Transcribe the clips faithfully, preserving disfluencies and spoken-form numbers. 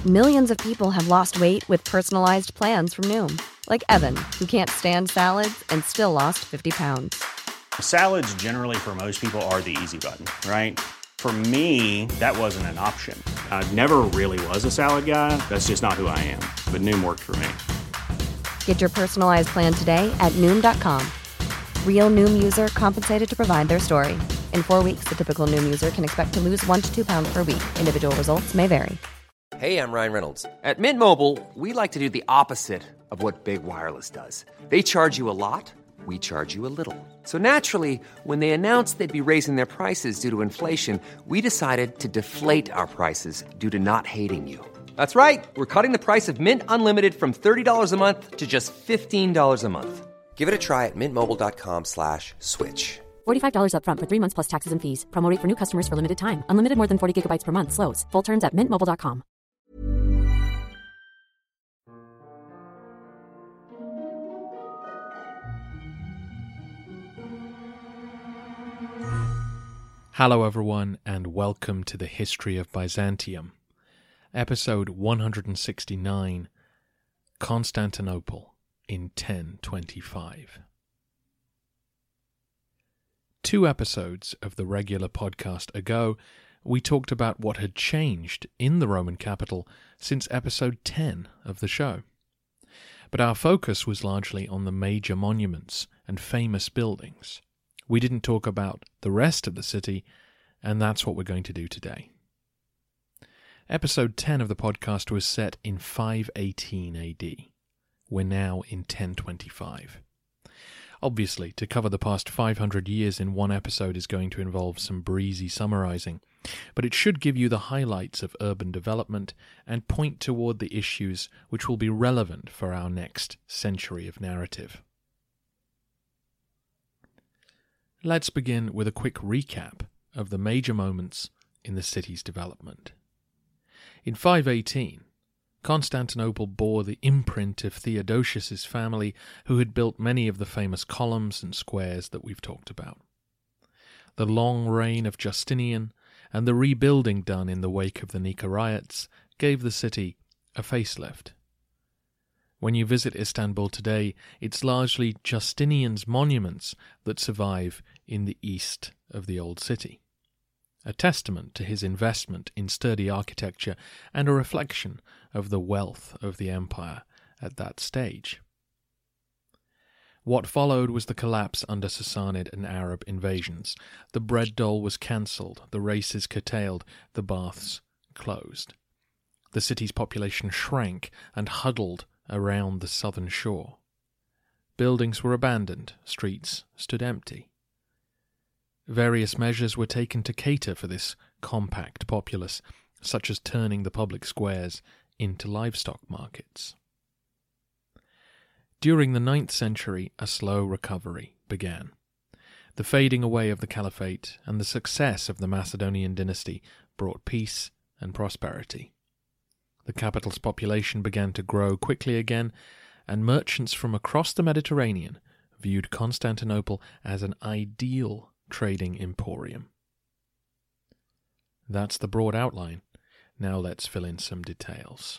Millions of people have lost weight with personalized plans from Noom. Like Evan, who can't stand salads and still lost fifty pounds. Salads generally for most people are the easy button, right? For me, that wasn't an option. I never really was a salad guy. That's just not who I am. But Noom worked for me. Get your personalized plan today at Noom dot com. Real Noom user compensated to provide their story. In four weeks, the typical Noom user can expect to lose one to two pounds per week. Individual results may vary. Hey, I'm Ryan Reynolds. At Mint Mobile, we like to do the opposite of what Big Wireless does. They charge you a lot, we charge you a little. So naturally, when they announced they'd be raising their prices due to inflation, we decided to deflate our prices due to not hating you. That's right. We're cutting the price of Mint Unlimited from thirty dollars a month to just fifteen dollars a month. Give it a try at mintmobile.com slash switch. forty-five dollars up front for three months plus taxes and fees. Promo rate for new customers for limited time. Unlimited more than forty gigabytes per month. Slows full terms at mint mobile dot com. Hello everyone, and welcome to the History of Byzantium, episode one hundred sixty-nine, Constantinople in ten twenty-five. Two episodes of the regular podcast ago, we talked about what had changed in the Roman capital since episode ten of the show. But our focus was largely on the major monuments and famous buildings. We didn't talk about the rest of the city, and that's what we're going to do today. Episode ten of the podcast was set in five eighteen A D. We're now in ten twenty-five. Obviously, to cover the past five hundred years in one episode is going to involve some breezy summarizing, but it should give you the highlights of urban development and point toward the issues which will be relevant for our next century of narrative. Let's begin with a quick recap of the major moments in the city's development. In five eighteen, Constantinople bore the imprint of Theodosius's family, who had built many of the famous columns and squares that we've talked about. The long reign of Justinian and the rebuilding done in the wake of the Nika riots gave the city a facelift. When you visit Istanbul today, it's largely Justinian's monuments that survive in the east of the old city, a testament to his investment in sturdy architecture and a reflection of the wealth of the empire at that stage. What followed was the collapse under Sassanid and Arab invasions. The bread dole was cancelled, the races curtailed, the baths closed. The city's population shrank and huddled around the southern shore. Buildings were abandoned, streets stood empty. Various measures were taken to cater for this compact populace, such as turning the public squares into livestock markets. During the ninth century, a slow recovery began. The fading away of the caliphate and the success of the Macedonian dynasty brought peace and prosperity. The capital's population began to grow quickly again, and merchants from across the Mediterranean viewed Constantinople as an ideal trading emporium. That's the broad outline. Now let's fill in some details.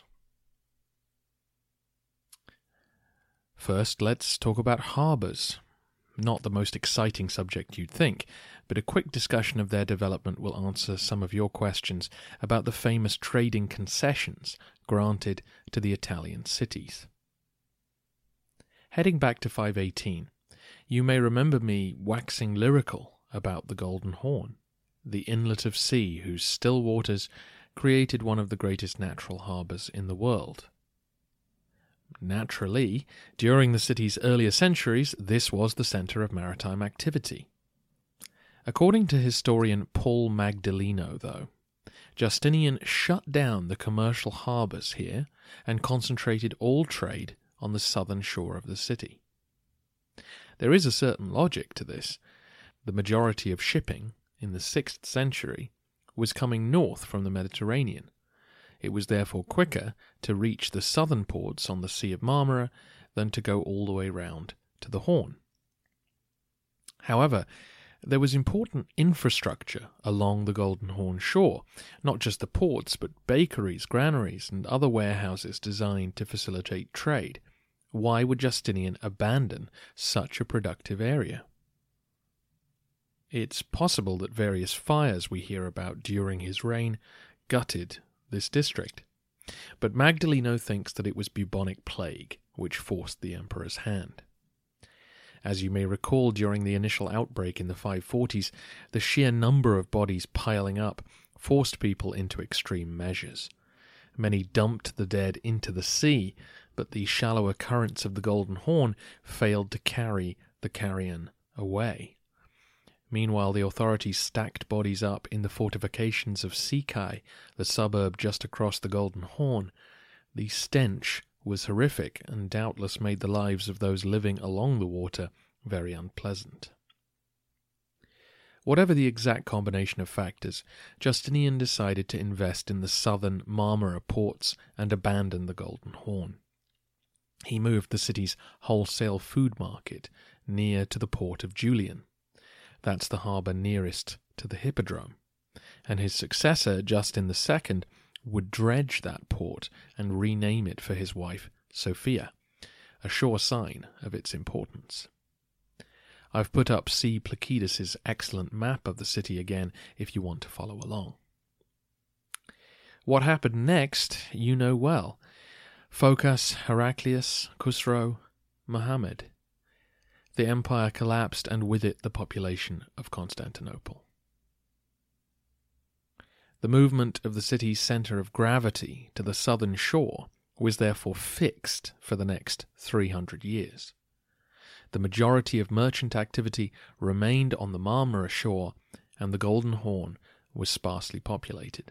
First, let's talk about harbours. Not the most exciting subject you'd think, but a quick discussion of their development will answer some of your questions about the famous trading concessions granted to the Italian cities. Heading back to five eighteen, you may remember me waxing lyrical about the Golden Horn, the inlet of sea whose still waters created one of the greatest natural harbours in the world. Naturally, during the city's earlier centuries, this was the centre of maritime activity. According to historian Paul Magdaleno, though, Justinian shut down the commercial harbours here and concentrated all trade on the southern shore of the city. There is a certain logic to this. The majority of shipping in the sixth century was coming north from the Mediterranean. It was therefore quicker to reach the southern ports on the Sea of Marmara than to go all the way round to the Horn. However, There was important infrastructure along the Golden Horn shore, not just the ports, but bakeries, granaries, and other warehouses designed to facilitate trade. Why would Justinian abandon such a productive area? It's possible that various fires we hear about during his reign gutted this district, but Magdaleno thinks that it was bubonic plague which forced the emperor's hand. As you may recall, during the initial outbreak in the five forties, the sheer number of bodies piling up forced people into extreme measures. Many dumped the dead into the sea, but the shallower currents of the Golden Horn failed to carry the carrion away. Meanwhile, the authorities stacked bodies up in the fortifications of Sikai, the suburb just across the Golden Horn. The stench was horrific and doubtless made the lives of those living along the water very unpleasant. Whatever the exact combination of factors, Justinian decided to invest in the southern Marmara ports and abandon the Golden Horn. He moved the city's wholesale food market near to the port of Julian. That's the harbour nearest to the Hippodrome, and his successor, Justin the Second, would dredge that port and rename it for his wife, Sophia, a sure sign of its importance. I've put up C. Placidus' excellent map of the city again if you want to follow along. What happened next, you know well. Phocas, Heraclius, Khusro, Muhammad. The empire collapsed, and with it the population of Constantinople. The movement of the city's centre of gravity to the southern shore was therefore fixed for the next three hundred years. The majority of merchant activity remained on the Marmara shore, and the Golden Horn was sparsely populated.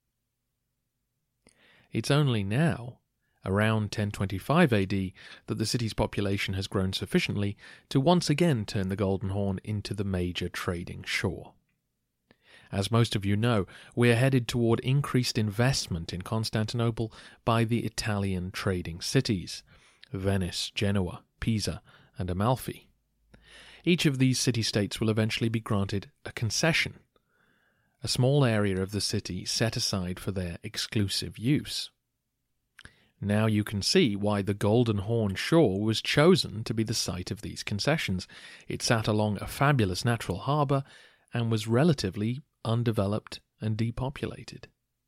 It's only now, around ten twenty-five A D, that the city's population has grown sufficiently to once again turn the Golden Horn into the major trading shore. As most of you know, we are headed toward increased investment in Constantinople by the Italian trading cities, Venice, Genoa, Pisa, and Amalfi. Each of these city-states will eventually be granted a concession, a small area of the city set aside for their exclusive use. Now you can see why the Golden Horn shore was chosen to be the site of these concessions. It sat along a fabulous natural harbour and was relatively undeveloped and depopulated.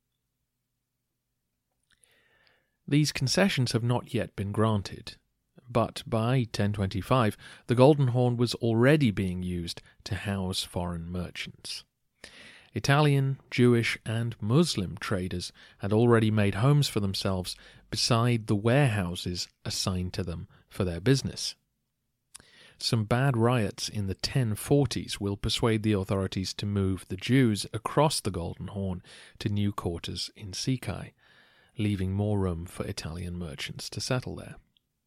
These concessions have not yet been granted, but by ten twenty-five the Golden Horn was already being used to house foreign merchants. Italian, Jewish, and Muslim traders had already made homes for themselves beside the warehouses assigned to them for their business. Some bad riots in the ten forties will persuade the authorities to move the Jews across the Golden Horn to new quarters in Sikai, leaving more room for Italian merchants to settle there.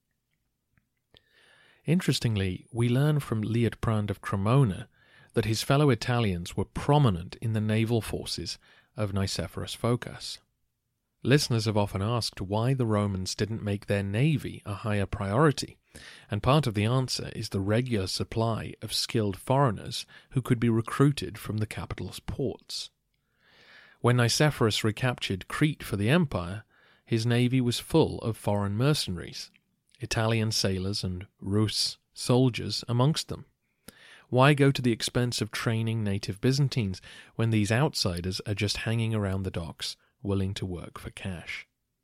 Interestingly, we learn from Liutprand of Cremona that his fellow Italians were prominent in the naval forces of Nicephorus Phocas. Listeners have often asked why the Romans didn't make their navy a higher priority, and part of the answer is the regular supply of skilled foreigners who could be recruited from the capital's ports. When Nicephorus recaptured Crete for the empire, his navy was full of foreign mercenaries, Italian sailors and Rus soldiers amongst them. Why go to the expense of training native Byzantines when these outsiders are just hanging around the docks, willing to work for cash?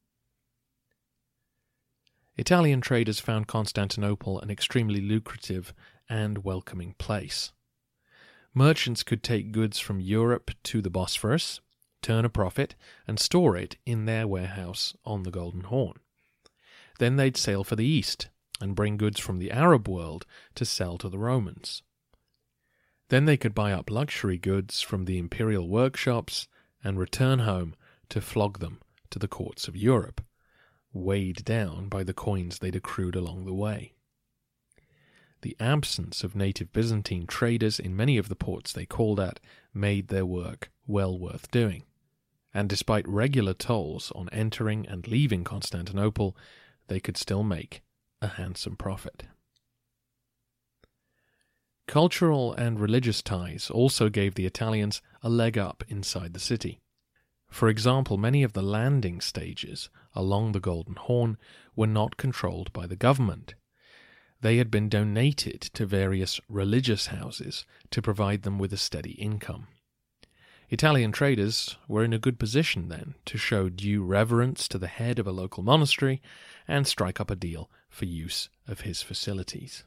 Italian traders found Constantinople an extremely lucrative and welcoming place. Merchants could take goods from Europe to the Bosphorus, turn a profit, and store it in their warehouse on the Golden Horn. Then they'd sail for the east and bring goods from the Arab world to sell to the Romans. Then they could buy up luxury goods from the imperial workshops and return home to flog them to the courts of Europe, weighed down by the coins they'd accrued along the way. The absence of native Byzantine traders in many of the ports they called at made their work well worth doing, and despite regular tolls on entering and leaving Constantinople, they could still make a handsome profit. Cultural and religious ties also gave the Italians a leg up inside the city. For example, many of the landing stages along the Golden Horn were not controlled by the government. They had been donated to various religious houses to provide them with a steady income. Italian traders were in a good position then to show due reverence to the head of a local monastery and strike up a deal for use of his facilities.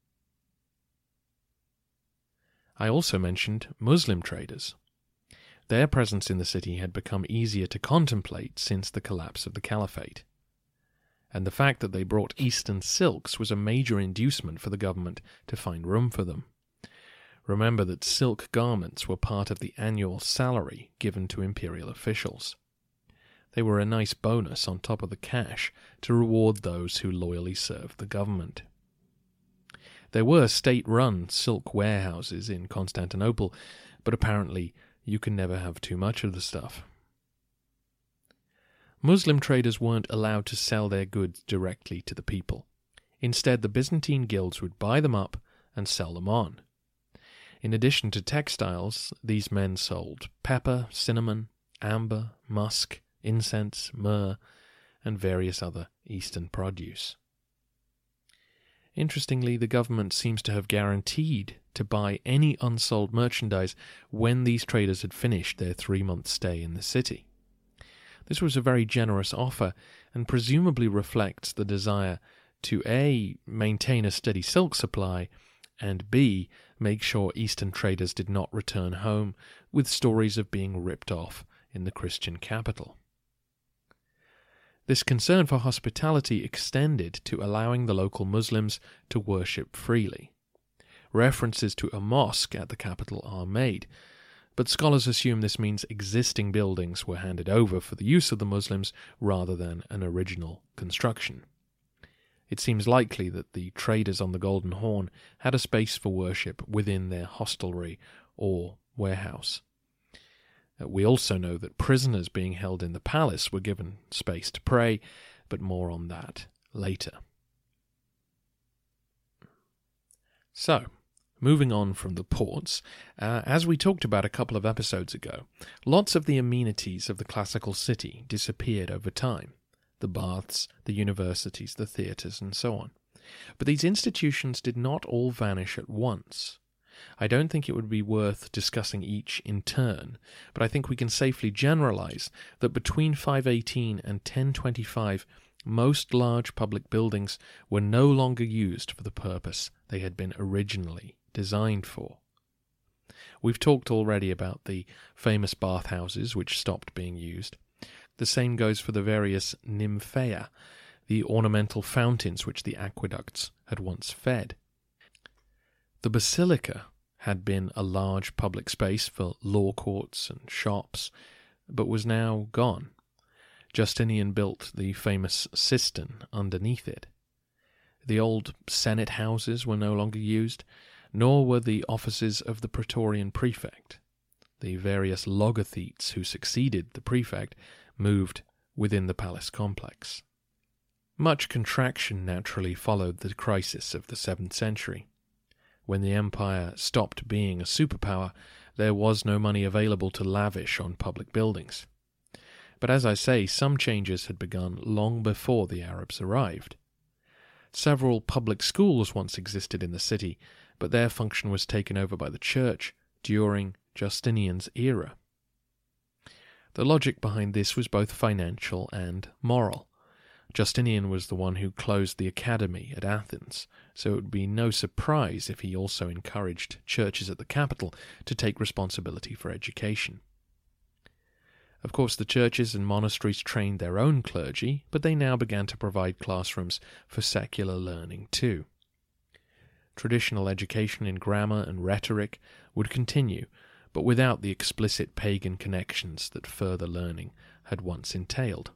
I also mentioned Muslim traders. Their presence in the city had become easier to contemplate since the collapse of the Caliphate, and the fact that they brought Eastern silks was a major inducement for the government to find room for them. Remember that silk garments were part of the annual salary given to imperial officials. They were a nice bonus on top of the cash to reward those who loyally served the government. There were state-run silk warehouses in Constantinople, but apparently you can never have too much of the stuff. Muslim traders weren't allowed to sell their goods directly to the people. Instead, the Byzantine guilds would buy them up and sell them on. In addition to textiles, these men sold pepper, cinnamon, amber, musk, incense, myrrh, and various other Eastern produce. Interestingly, the government seems to have guaranteed to buy any unsold merchandise when these traders had finished their three-month stay in the city. This was a very generous offer and presumably reflects the desire to A. maintain a steady silk supply, and B. make sure Eastern traders did not return home with stories of being ripped off in the Christian capital. This concern for hospitality extended to allowing the local Muslims to worship freely. References to a mosque at the capital are made, but scholars assume this means existing buildings were handed over for the use of the Muslims rather than an original construction. It seems likely that the traders on the Golden Horn had a space for worship within their hostelry or warehouse. We also know that prisoners being held in the palace were given space to pray, but more on that later. So, moving on from the ports, uh, as we talked about a couple of episodes ago, lots of the amenities of the classical city disappeared over time. The baths, the universities, the theatres, and so on. But these institutions did not all vanish at once. I don't think it would be worth discussing each in turn, but I think we can safely generalize that between five eighteen and ten twenty-five, most large public buildings were no longer used for the purpose they had been originally designed for. We've talked already about the famous bathhouses which stopped being used. The same goes for the various nymphaea, the ornamental fountains which the aqueducts had once fed. The basilica had been a large public space for law courts and shops, but was now gone. Justinian built the famous cistern underneath it. The old senate houses were no longer used, nor were the offices of the praetorian prefect. The various logothetes who succeeded the prefect moved within the palace complex. Much contraction naturally followed the crisis of the seventh century. When the empire stopped being a superpower, there was no money available to lavish on public buildings. But as I say, some changes had begun long before the Arabs arrived. Several public schools once existed in the city, but their function was taken over by the church during Justinian's era. The logic behind this was both financial and moral. Justinian was the one who closed the academy at Athens, so it would be no surprise if he also encouraged churches at the capital to take responsibility for education. Of course, the churches and monasteries trained their own clergy, but they now began to provide classrooms for secular learning too. Traditional education in grammar and rhetoric would continue, but without the explicit pagan connections that further learning had once entailed.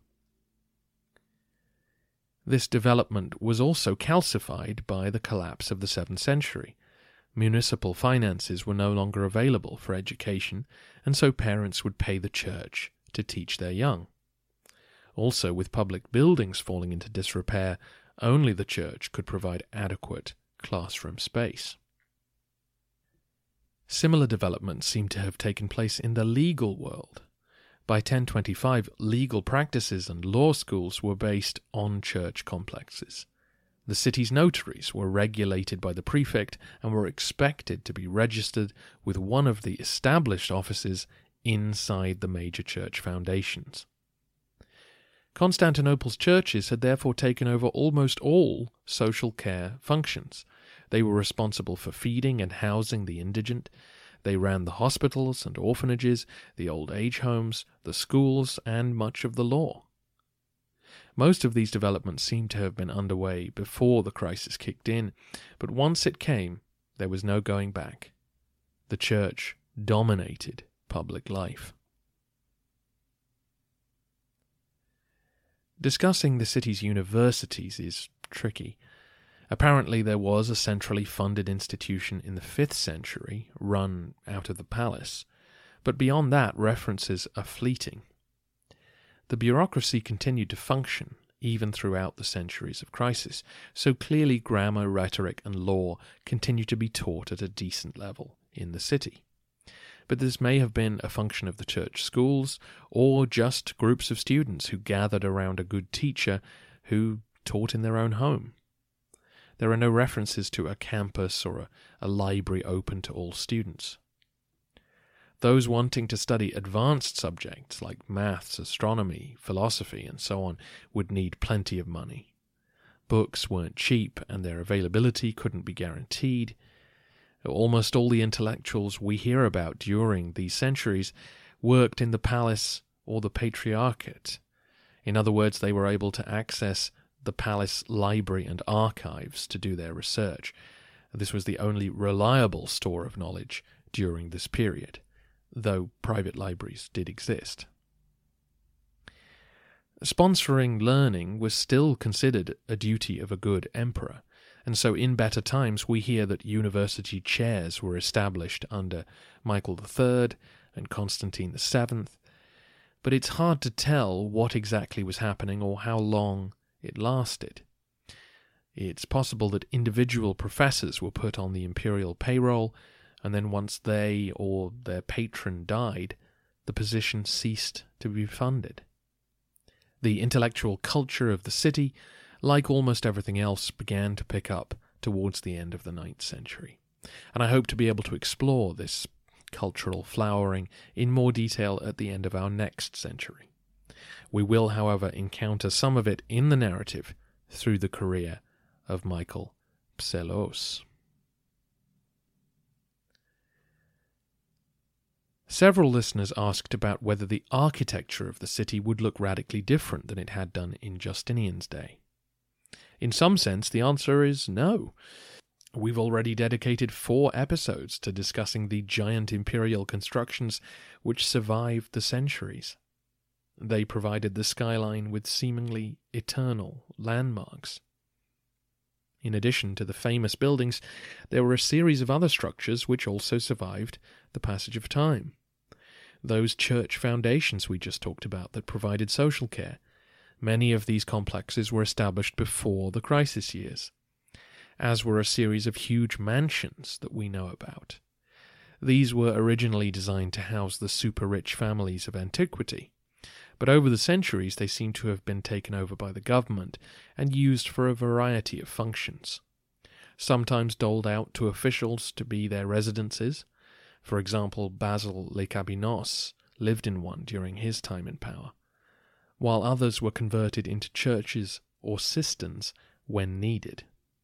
This development was also calcified by the collapse of the seventh century. Municipal finances were no longer available for education, and so parents would pay the church to teach their young. Also, with public buildings falling into disrepair, only the church could provide adequate classroom space. Similar developments seem to have taken place in the legal world. By ten twenty-five, legal practices and law schools were based on church complexes. The city's notaries were regulated by the prefect and were expected to be registered with one of the established offices inside the major church foundations. Constantinople's churches had therefore taken over almost all social care functions. They were responsible for feeding and housing the indigent. They ran the hospitals and orphanages, the old age homes, the schools, and much of the law. Most of these developments seem to have been underway before the crisis kicked in, but once it came, there was no going back. The church dominated public life. Discussing the city's universities is tricky. Apparently there was a centrally funded institution in the fifth century, run out of the palace, but beyond that references are fleeting. The bureaucracy continued to function, even throughout the centuries of crisis, so clearly grammar, rhetoric, and law continued to be taught at a decent level in the city. But this may have been a function of the church schools, or just groups of students who gathered around a good teacher who taught in their own home. There are no references to a campus or a, a library open to all students. Those wanting to study advanced subjects like maths, astronomy, philosophy, and so on would need plenty of money. Books weren't cheap, and their availability couldn't be guaranteed. Almost all the intellectuals we hear about during these centuries worked in the palace or the patriarchate. In other words, they were able to access the palace library and archives to do their research. This was the only reliable store of knowledge during this period, though private libraries did exist. Sponsoring learning was still considered a duty of a good emperor, and so in better times we hear that university chairs were established under Michael the Third and Constantine the Seventh, but it's hard to tell what exactly was happening or how long it lasted. It's possible that individual professors were put on the imperial payroll, and then once they or their patron died, the position ceased to be funded. The intellectual culture of the city, like almost everything else, began to pick up towards the end of the ninth century. And I hope to be able to explore this cultural flowering in more detail at the end of our next century. We will, however, encounter some of it in the narrative through the career of Michael Psellos. Several listeners asked about whether the architecture of the city would look radically different than it had done in Justinian's day. In some sense, the answer is no. We've already dedicated four episodes to discussing the giant imperial constructions which survived the centuries. They provided the skyline with seemingly eternal landmarks. In addition to the famous buildings, there were a series of other structures which also survived the passage of time. Those church foundations we just talked about that provided social care, many of these complexes were established before the crisis years, as were a series of huge mansions that we know about. These were originally designed to house the super-rich families of antiquity, but over the centuries they seem to have been taken over by the government and used for a variety of functions. Sometimes doled out to officials to be their residences. For example, Basil Lecabinos lived in one during his time in power, while others were converted into churches or cisterns when needed.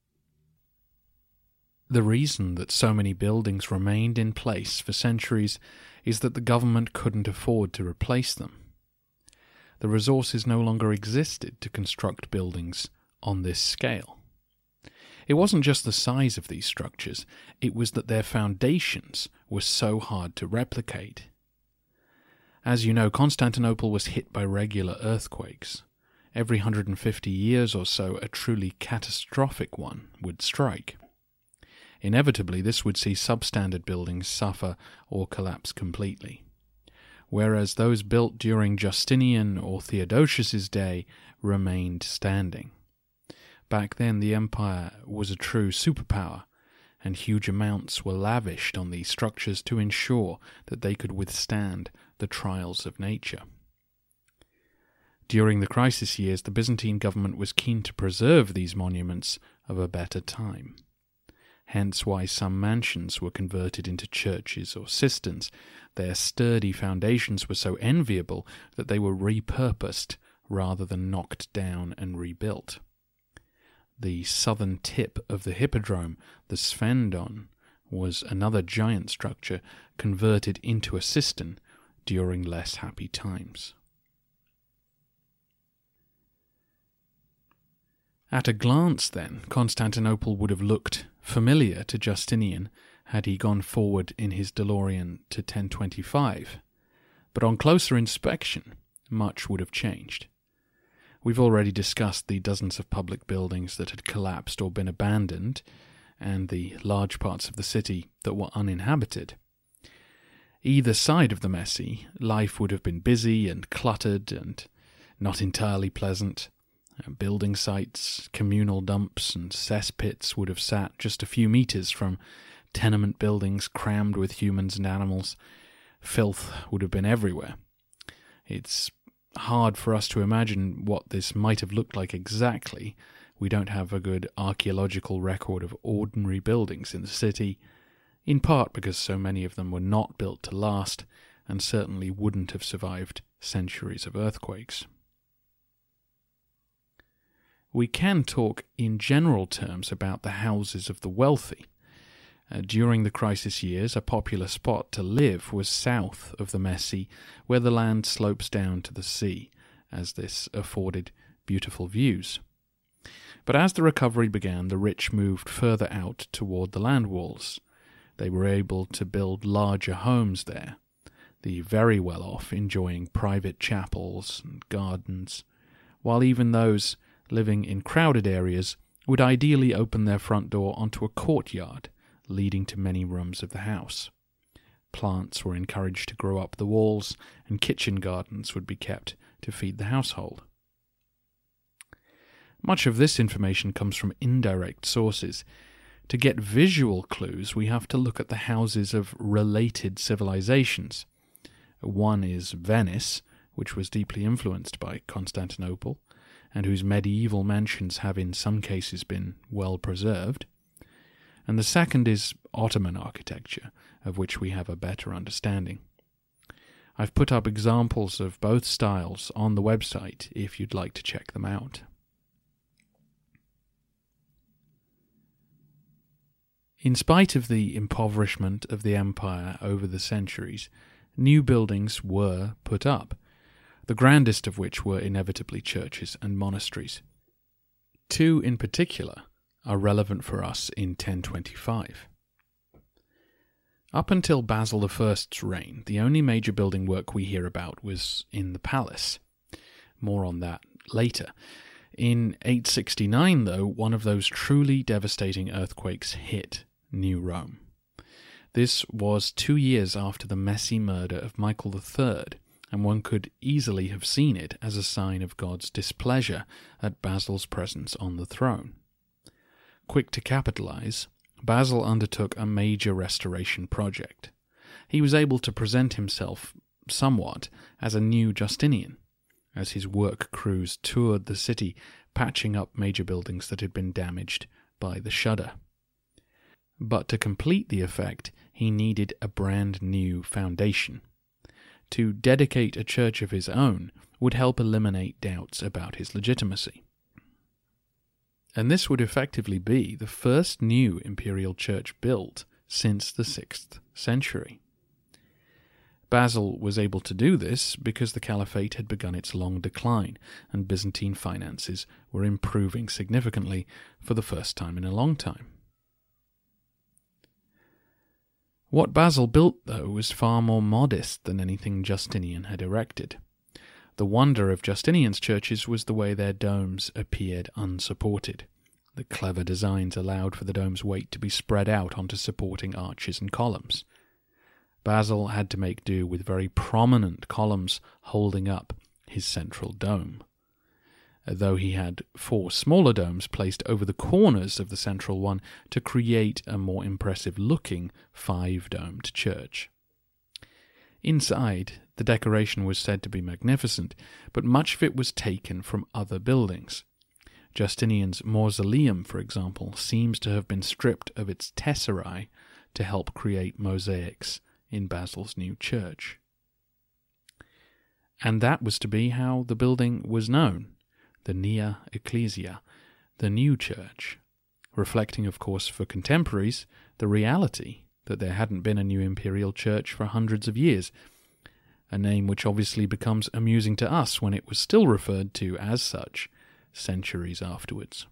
The reason that so many buildings remained in place for centuries is that the government couldn't afford to replace them. The resources no longer existed to construct buildings on this scale. It wasn't just the size of these structures, it was that their foundations were so hard to replicate. As you know, Constantinople was hit by regular earthquakes. Every one hundred fifty years or so, a truly catastrophic one would strike. Inevitably, this would see substandard buildings suffer or collapse completely, whereas those built during Justinian or Theodosius's day remained standing. Back then, the empire was a true superpower, and huge amounts were lavished on these structures to ensure that they could withstand the trials of nature. During the crisis years, the Byzantine government was keen to preserve these monuments of a better time. Hence why some mansions were converted into churches or cisterns. Their sturdy foundations were so enviable that they were repurposed rather than knocked down and rebuilt. The southern tip of the hippodrome, the Sphendon, was another giant structure converted into a cistern during less happy times. At a glance, then, Constantinople would have looked familiar to Justinian had he gone forward in his DeLorean to ten twenty-five, but on closer inspection, much would have changed. We've already discussed the dozens of public buildings that had collapsed or been abandoned, and the large parts of the city that were uninhabited. Either side of the Messi, life would have been busy and cluttered and not entirely pleasant. Building sites, communal dumps, and cesspits would have sat just a few metres from tenement buildings crammed with humans and animals. Filth would have been everywhere. It's hard for us to imagine what this might have looked like exactly. We don't have a good archaeological record of ordinary buildings in the city, in part because so many of them were not built to last, and certainly wouldn't have survived centuries of earthquakes. We can talk in general terms about the houses of the wealthy. Uh, during the crisis years, a popular spot to live was south of the Messi, where the land slopes down to the sea, as this afforded beautiful views. But as the recovery began, the rich moved further out toward the land walls. They were able to build larger homes there, the very well-off enjoying private chapels and gardens, while even those living in crowded areas would ideally open their front door onto a courtyard leading to many rooms of the house. Plants were encouraged to grow up the walls, and kitchen gardens would be kept to feed the household. Much of this information comes from indirect sources. To get visual clues, we have to look at the houses of related civilizations. One is Venice, which was deeply influenced by Constantinople, and whose medieval mansions have in some cases been well preserved. And the second is Ottoman architecture, of which we have a better understanding. I've put up examples of both styles on the website if you'd like to check them out. In spite of the impoverishment of the empire over the centuries, new buildings were put up, the grandest of which were inevitably churches and monasteries. Two in particular are relevant for us in ten twenty-five. Up until Basil the First's reign, the only major building work we hear about was in the palace. More on that later. In eight sixty-nine, though, one of those truly devastating earthquakes hit New Rome. This was two years after the messy murder of Michael the Third, and one could easily have seen it as a sign of God's displeasure at Basil's presence on the throne. Quick to capitalize, Basil undertook a major restoration project. He was able to present himself somewhat as a new Justinian, as his work crews toured the city, patching up major buildings that had been damaged by the shudder. But to complete the effect, he needed a brand new foundation. To dedicate a church of his own would help eliminate doubts about his legitimacy. And this would effectively be the first new imperial church built since the sixth century. Basil was able to do this because the caliphate had begun its long decline, and Byzantine finances were improving significantly for the first time in a long time. What Basil built, though, was far more modest than anything Justinian had erected. The wonder of Justinian's churches was the way their domes appeared unsupported. The clever designs allowed for the dome's weight to be spread out onto supporting arches and columns. Basil had to make do with very prominent columns holding up his central dome. though he had four smaller domes placed over the corners of the central one to create a more impressive-looking five-domed church. Inside, the decoration was said to be magnificent, but much of it was taken from other buildings. Justinian's mausoleum, for example, seems to have been stripped of its tesserae to help create mosaics in Basil's new church. And that was to be how the building was known, the Nea Ecclesia, the new church, reflecting, of course, for contemporaries, the reality that there hadn't been a new imperial church for hundreds of years, a name which obviously becomes amusing to us when it was still referred to as such centuries afterwards.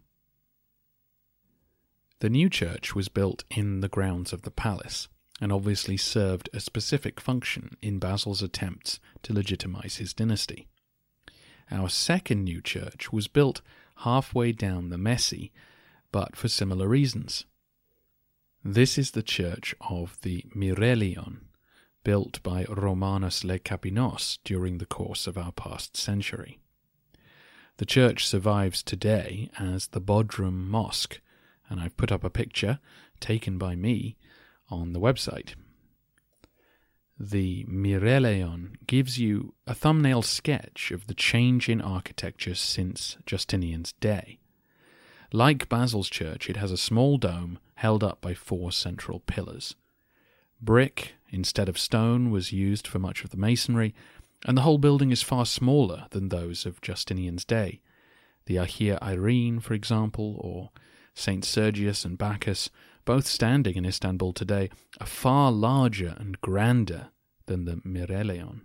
The new church was built in the grounds of the palace, and obviously served a specific function in Basil's attempts to legitimize his dynasty. Our second new church was built halfway down the Messi, but for similar reasons. This is the church of the Mirelion, built by Romanus Lecapenus during the course of our past century. The church survives today as the Bodrum Mosque, and I've put up a picture, taken by me, on the website. The Mirelion gives you a thumbnail sketch of the change in architecture since Justinian's day. Like Basil's church, it has a small dome held up by four central pillars. Brick instead of stone was used for much of the masonry, and the whole building is far smaller than those of Justinian's day. The Hagia Irene, for example, or Saint Sergius and Bacchus, both standing in Istanbul today, are far larger and grander than the Mirelion.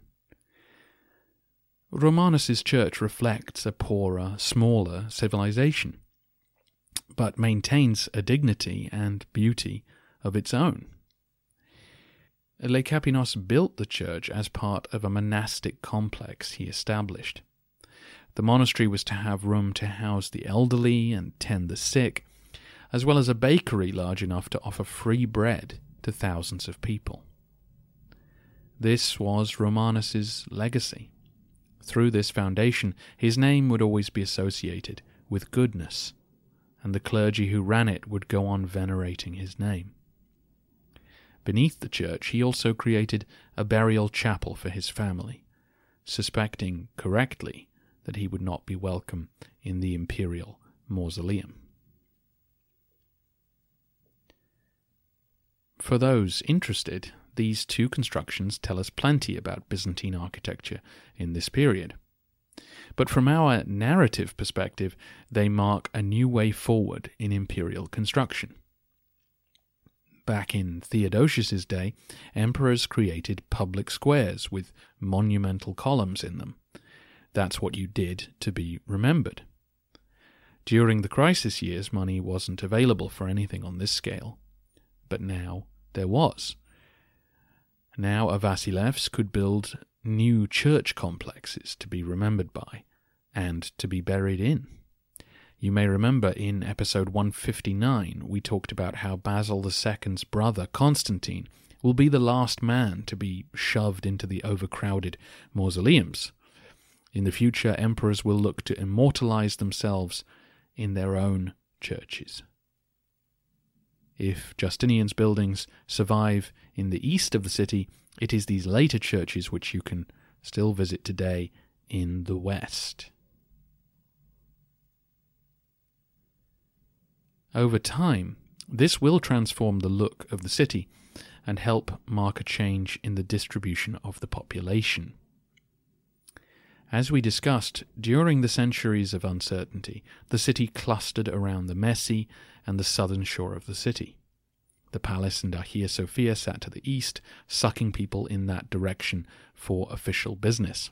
Romanus's church reflects a poorer, smaller civilization, but maintains a dignity and beauty of its own. Lecapenus built the church as part of a monastic complex he established. The monastery was to have room to house the elderly and tend the sick, as well as a bakery large enough to offer free bread to thousands of people. This was Romanus's legacy. Through this foundation, his name would always be associated with goodness, and the clergy who ran it would go on venerating his name. Beneath the church, he also created a burial chapel for his family, suspecting correctly that he would not be welcome in the imperial mausoleum. For those interested, these two constructions tell us plenty about Byzantine architecture in this period. But from our narrative perspective, they mark a new way forward in imperial construction. Back in Theodosius's day, emperors created public squares with monumental columns in them. That's what you did to be remembered. During the crisis years, money wasn't available for anything on this scale. But now there was. Now a Vasilevs could build new church complexes to be remembered by, and to be buried in. You may remember in episode one fifty-nine we talked about how Basil the Second's brother, Constantine, will be the last man to be shoved into the overcrowded mausoleums. In the future, emperors will look to immortalize themselves in their own churches. If Justinian's buildings survive in the east of the city, it is these later churches which you can still visit today in the west. Over time, this will transform the look of the city and help mark a change in the distribution of the population. As we discussed, during the centuries of uncertainty, the city clustered around the Messi and the southern shore of the city. The palace and Hagia Sophia sat to the east, sucking people in that direction for official business.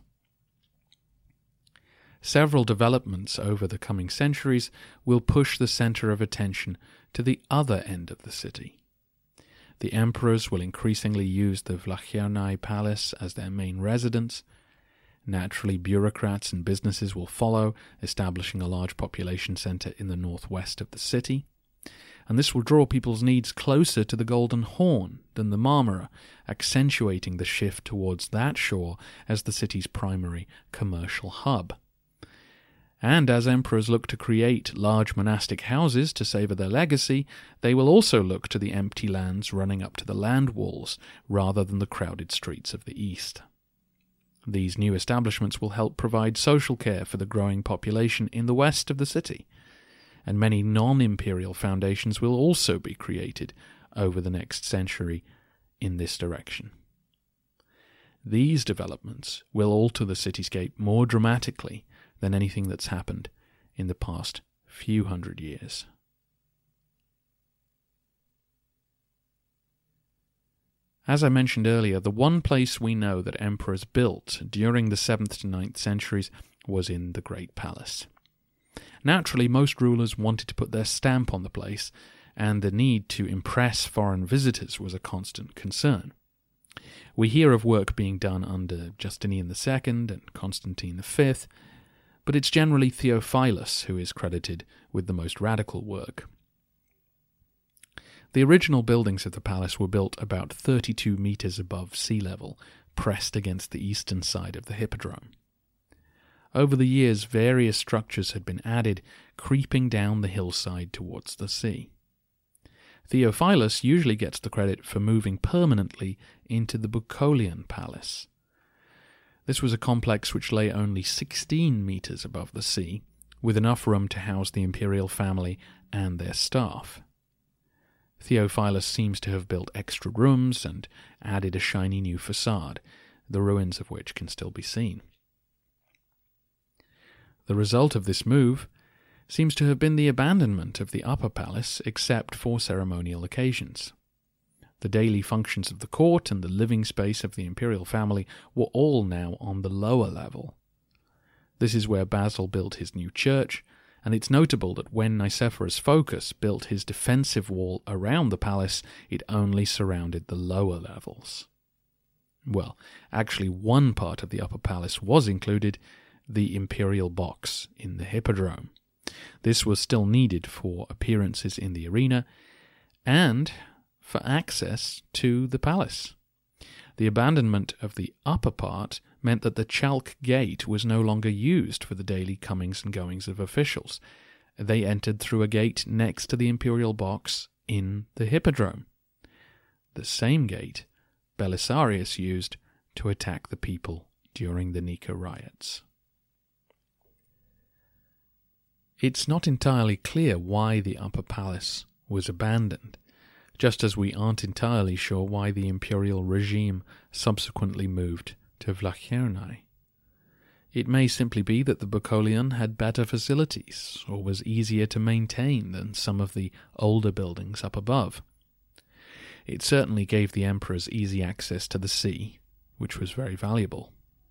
Several developments over the coming centuries will push the center of attention to the other end of the city. The emperors will increasingly use the Vlachernae Palace as their main residence. Naturally, bureaucrats and businesses will follow, establishing a large population center in the northwest of the city. And this will draw people's needs closer to the Golden Horn than the Marmara, accentuating the shift towards that shore as the city's primary commercial hub. And as emperors look to create large monastic houses to savour their legacy, they will also look to the empty lands running up to the land walls rather than the crowded streets of the east. These new establishments will help provide social care for the growing population in the west of the city, and many non-imperial foundations will also be created over the next century in this direction. These developments will alter the cityscape more dramatically than anything that's happened in the past few hundred years. As I mentioned earlier, the one place we know that emperors built during the seventh to ninth centuries was in the Great Palace. Naturally, most rulers wanted to put their stamp on the place, and the need to impress foreign visitors was a constant concern. We hear of work being done under Justinian the Second and Constantine the Fifth, but it's generally Theophilus who is credited with the most radical work. The original buildings of the palace were built about thirty-two metres above sea level, pressed against the eastern side of the hippodrome. Over the years, various structures had been added, creeping down the hillside towards the sea. Theophilus usually gets the credit for moving permanently into the Bucolian Palace. This was a complex which lay only sixteen metres above the sea, with enough room to house the imperial family and their staff. Theophilus seems to have built extra rooms and added a shiny new facade, the ruins of which can still be seen. The result of this move seems to have been the abandonment of the upper palace except for ceremonial occasions. The daily functions of the court and the living space of the imperial family were all now on the lower level. This is where Basil built his new church, and it's notable that when Nicephorus Phocas built his defensive wall around the palace, it only surrounded the lower levels. Well, actually one part of the upper palace was included, the imperial box in the hippodrome. This was still needed for appearances in the arena and for access to the palace. The abandonment of the upper part meant that the Chalk Gate was no longer used for the daily comings and goings of officials. They entered through a gate next to the imperial box in the hippodrome. The same gate Belisarius used to attack the people during the Nika riots. It's not entirely clear why the upper palace was abandoned, just as we aren't entirely sure why the imperial regime subsequently moved to Vlachernae. It may simply be that the Bucolian had better facilities, or was easier to maintain than some of the older buildings up above. It certainly gave the emperors easy access to the sea, which was very valuable.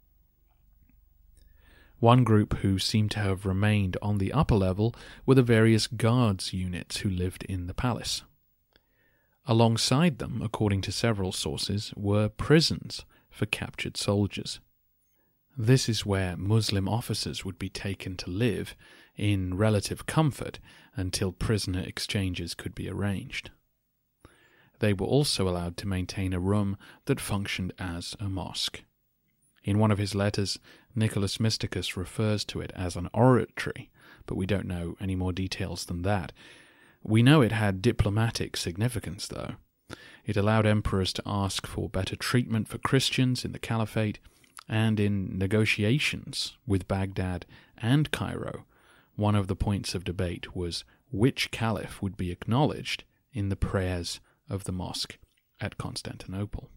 One group who seemed to have remained on the upper level were the various guards units who lived in the palace. Alongside them, according to several sources, were prisons for captured soldiers. This is where Muslim officers would be taken to live in relative comfort until prisoner exchanges could be arranged. They were also allowed to maintain a room that functioned as a mosque. In one of his letters, Nicholas Mysticus refers to it as an oratory, but we don't know any more details than that. We know it had diplomatic significance, though. It allowed emperors to ask for better treatment for Christians in the caliphate, and in negotiations with Baghdad and Cairo, one of the points of debate was which caliph would be acknowledged in the prayers of the mosque at Constantinople.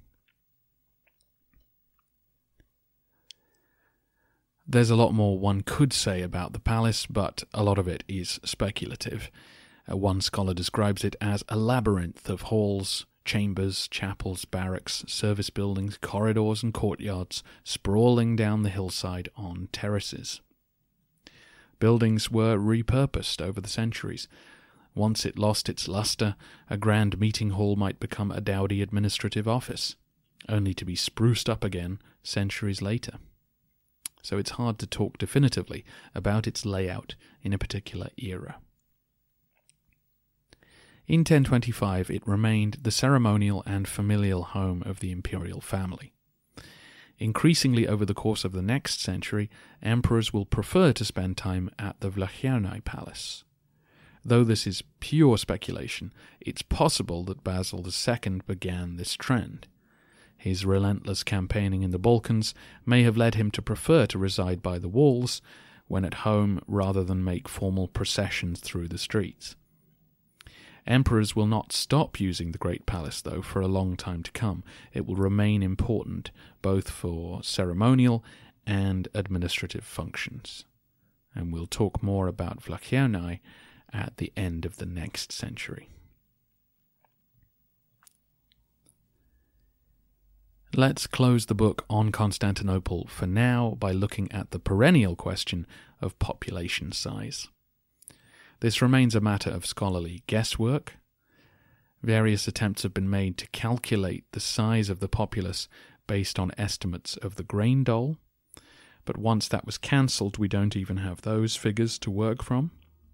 There's a lot more one could say about the palace, but a lot of it is speculative. Uh, one scholar describes it as a labyrinth of halls, chambers, chapels, barracks, service buildings, corridors and courtyards sprawling down the hillside on terraces. Buildings were repurposed over the centuries. Once it lost its luster, a grand meeting hall might become a dowdy administrative office, only to be spruced up again centuries later. So it's hard to talk definitively about its layout in a particular era. In ten twenty-five, it remained the ceremonial and familial home of the imperial family. Increasingly over the course of the next century, emperors will prefer to spend time at the Vlachernae Palace. Though this is pure speculation, it's possible that Basil the Second began this trend. His relentless campaigning in the Balkans may have led him to prefer to reside by the walls when at home rather than make formal processions through the streets. Emperors will not stop using the Great Palace, though, for a long time to come. It will remain important both for ceremonial and administrative functions. And we'll talk more about Vlachernae at the end of the next century. Let's close the book on Constantinople for now by looking at the perennial question of population size. This remains a matter of scholarly guesswork. Various attempts have been made to calculate the size of the populace based on estimates of the grain dole, but once that was cancelled, we don't even have those figures to work from.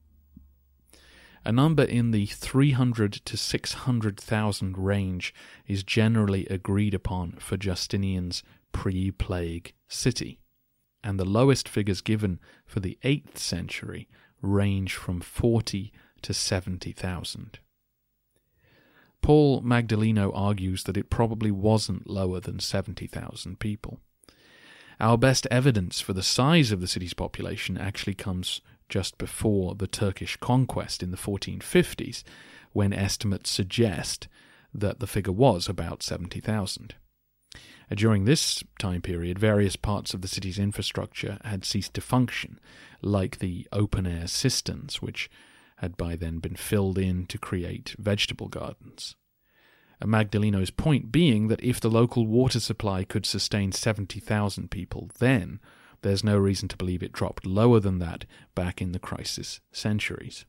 A number in the three hundred to six hundred thousand range is generally agreed upon for Justinian's pre-plague city, and the lowest figures given for the eighth century range from forty to seventy thousand. Paul Magdaleno argues that it probably wasn't lower than seventy thousand people. Our best evidence for the size of the city's population actually comes just before the Turkish conquest in the fourteen fifties, when estimates suggest that the figure was about seventy thousand. During this time period, various parts of the city's infrastructure had ceased to function, like the open-air cisterns, which had by then been filled in to create vegetable gardens. Magdaleno's point being that if the local water supply could sustain seventy thousand people then, there's no reason to believe it dropped lower than that back in the crisis centuries.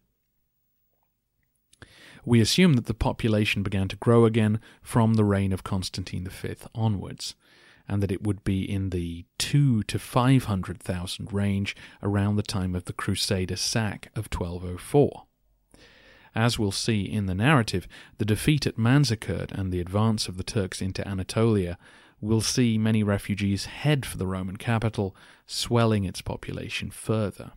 We assume that the population began to grow again from the reign of Constantine the Fifth onwards, and that it would be in the two to five hundred thousand range around the time of the Crusader sack of twelve oh four. As we'll see in the narrative, the defeat at Manzikert and the advance of the Turks into Anatolia will see many refugees head for the Roman capital, swelling its population further.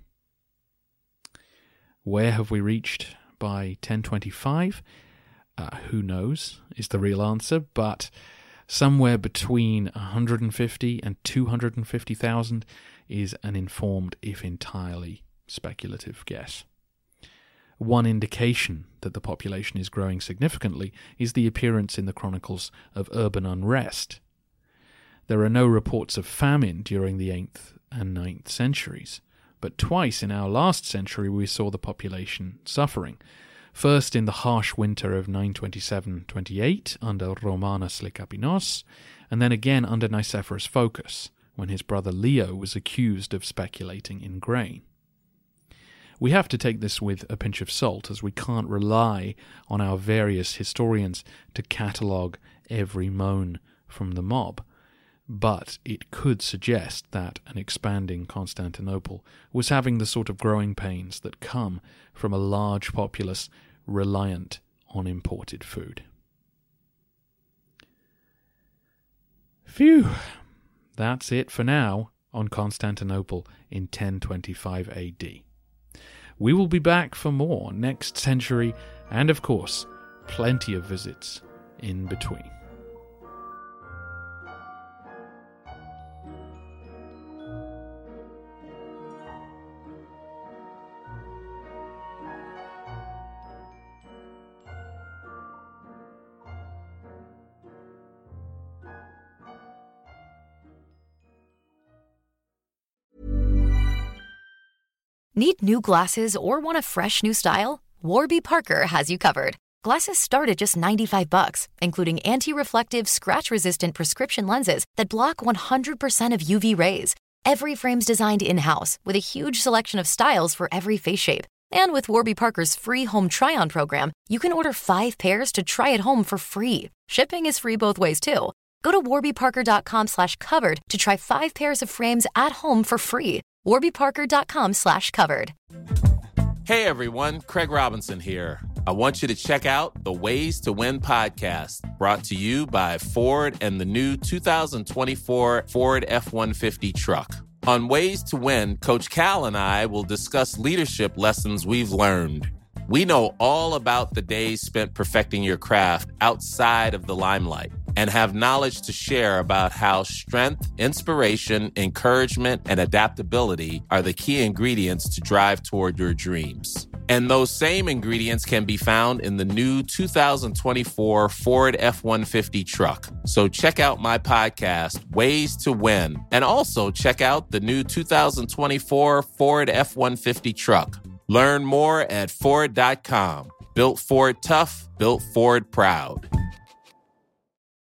Where have we reached by ten twenty-five? Uh, who knows is the real answer, but somewhere between one hundred fifty and two hundred fifty thousand is an informed, if entirely speculative, guess. One indication that the population is growing significantly is the appearance in the chronicles of urban unrest. There are no reports of famine during the eighth and ninth centuries, but twice in our last century we saw the population suffering. First in the harsh winter of nine twenty-seven twenty-eight under Romanus Lecapenus, and then again under Nicephorus Phocas, when his brother Leo was accused of speculating in grain. We have to take this with a pinch of salt, as we can't rely on our various historians to catalogue every moan from the mob, but it could suggest that an expanding Constantinople was having the sort of growing pains that come from a large populace reliant on imported food. Phew! That's it for now on Constantinople in ten twenty-five A D. We will be back for more next century, and of course, plenty of visits in between. Need new glasses or want a fresh new style? Warby Parker has you covered. Glasses start at just ninety-five bucks, including anti-reflective, scratch-resistant prescription lenses that block one hundred percent of U V rays. Every frame's designed in-house with a huge selection of styles for every face shape. And with Warby Parker's free home try-on program, you can order five pairs to try at home for free. Shipping is free both ways, too. Go to warbyparker.com slash covered to try five pairs of frames at home for free. warbyparker.com slash covered. Hey everyone, Craig Robinson here. I want you to check out the Ways to Win podcast, brought to you by Ford and the new two thousand twenty-four Ford F one fifty truck. On Ways to Win, Coach Cal and I will discuss leadership lessons we've learned. We know all about the days spent perfecting your craft outside of the limelight and have knowledge to share about how strength, inspiration, encouragement, and adaptability are the key ingredients to drive toward your dreams. And those same ingredients can be found in the new two thousand twenty-four Ford F one fifty truck. So check out my podcast, Ways to Win, and also check out the new two thousand twenty-four Ford F one fifty truck. Learn more at Ford dot com. Built Ford tough, built Ford proud.